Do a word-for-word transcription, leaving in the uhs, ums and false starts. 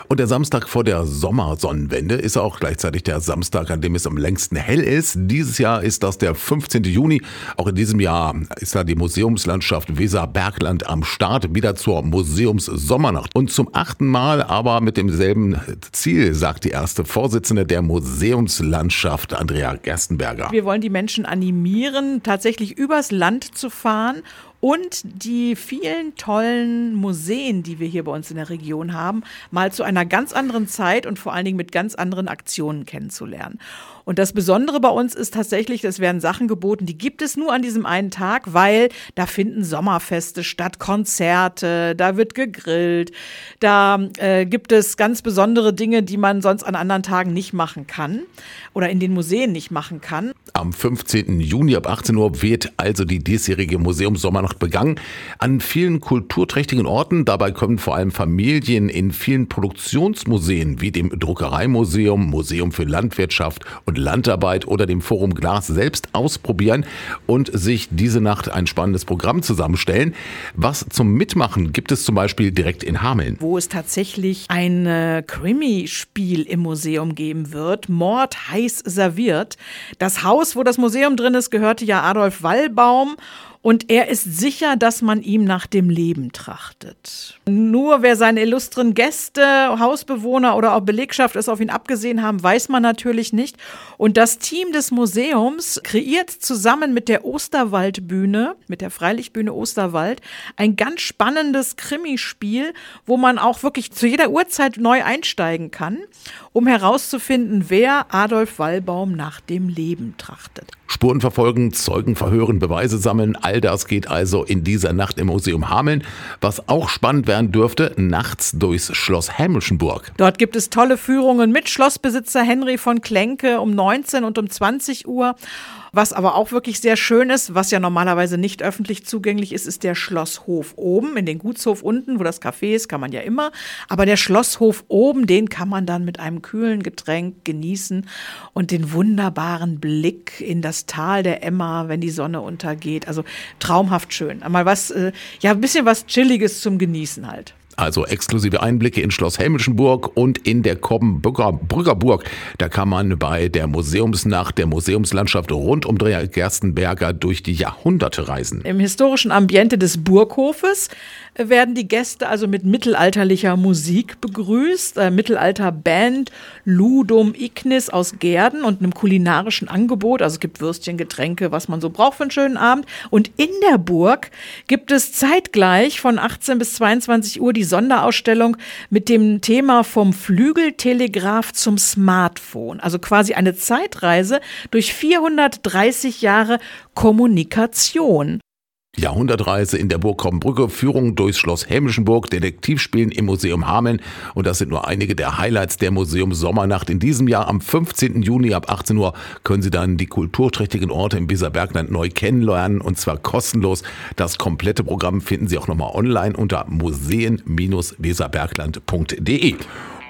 Und der Samstag vor der Sommersonnenwende ist auch gleichzeitig der Samstag, an dem es am längsten hell ist. Dieses Jahr ist das der fünfzehnte Juni. Auch in diesem Jahr ist da die Museumslandschaft Weserbergland am Start, wieder zur Museumssommernacht. Und zum achten Mal, aber mit demselben Ziel, sagt die erste Vorsitzende der Museumslandschaft, Andrea Gerstenberger. Wir wollen die Menschen animieren, tatsächlich übers Land zu fahren und die vielen tollen Museen, die wir hier bei uns in der Region haben, mal zu einer ganz anderen Zeit und vor allen Dingen mit ganz anderen Aktionen kennenzulernen. Und das Besondere bei uns ist tatsächlich, es werden Sachen geboten, die gibt es nur an diesem einen Tag, weil da finden Sommerfeste statt, Konzerte, da wird gegrillt, da äh, gibt es ganz besondere Dinge, die man sonst an anderen Tagen nicht machen kann oder in den Museen nicht machen kann. Am fünfzehnten Juni ab achtzehn Uhr wird also die diesjährige Museumssommernacht begangen. An vielen kulturträchtigen Orten, dabei können vor allem Familien in vielen Produktionsmuseen wie dem Druckereimuseum, Museum für Landwirtschaft und Landarbeit oder dem Forum Glas selbst ausprobieren und sich diese Nacht ein spannendes Programm zusammenstellen. Was zum Mitmachen gibt es zum Beispiel direkt in Hameln. Wo es tatsächlich ein äh, Krimi-Spiel im Museum geben wird, Mord heiß serviert. Das Haus, wo das Museum drin ist, gehörte ja Adolf Wallbaum. Und er ist sicher, dass man ihm nach dem Leben trachtet. Nur wer seine illustren Gäste, Hausbewohner oder auch Belegschaft es auf ihn abgesehen haben, weiß man natürlich nicht. Und das Team des Museums kreiert zusammen mit der Osterwaldbühne, mit der Freilichtbühne Osterwald, ein ganz spannendes Krimispiel, wo man auch wirklich zu jeder Uhrzeit neu einsteigen kann, um herauszufinden, wer Adolf Wallbaum nach dem Leben trachtet. Spuren verfolgen, Zeugen verhören, Beweise sammeln, all das geht also in dieser Nacht im Museum Hameln. Was auch spannend werden dürfte, nachts durchs Schloss Hämmelschenburg. Dort gibt es tolle Führungen mit Schlossbesitzer Henry von Klenke um neunzehn und um zwanzig Uhr. Was aber auch wirklich sehr schön ist, was ja normalerweise nicht öffentlich zugänglich ist, ist der Schlosshof oben. In den Gutshof unten, wo das Café ist, kann man ja immer. Aber der Schlosshof oben, den kann man dann mit einem kühlen Getränk genießen und den wunderbaren Blick in das Tal der Emma, wenn die Sonne untergeht. Also traumhaft schön. Mal was, äh, ja, ein bisschen was Chilliges zum Genießen halt. Also exklusive Einblicke in Schloss Hämmelschenburg und in der Kobbenbrücker Burg. Da kann man bei der Museumsnacht der Museumslandschaft rund um Andrea Gerstenberger durch die Jahrhunderte reisen. Im historischen Ambiente des Burghofes werden die Gäste also mit mittelalterlicher Musik begrüßt. Äh, Mittelalterband Ludum Ignis aus Gehrden und einem kulinarischen Angebot. Also es gibt Würstchen, Getränke, was man so braucht für einen schönen Abend. Und in der Burg gibt es zeitgleich von achtzehn bis zweiundzwanzig Uhr die Sonderausstellung mit dem Thema vom Flügeltelegraph zum Smartphone. Also quasi eine Zeitreise durch vierhundertdreißig Jahre Kommunikation. Jahrhundertreise in der Burg Kobbenbrücke, Führung durchs Schloss Hämmelschenburg, Detektivspielen im Museum Hameln. Und das sind nur einige der Highlights der Museumssommernacht. In diesem Jahr am fünfzehnten Juni ab achtzehn Uhr können Sie dann die kulturträchtigen Orte im Weserbergland neu kennenlernen und zwar kostenlos. Das komplette Programm finden Sie auch nochmal online unter museen Bindestrich weserbergland punkt de.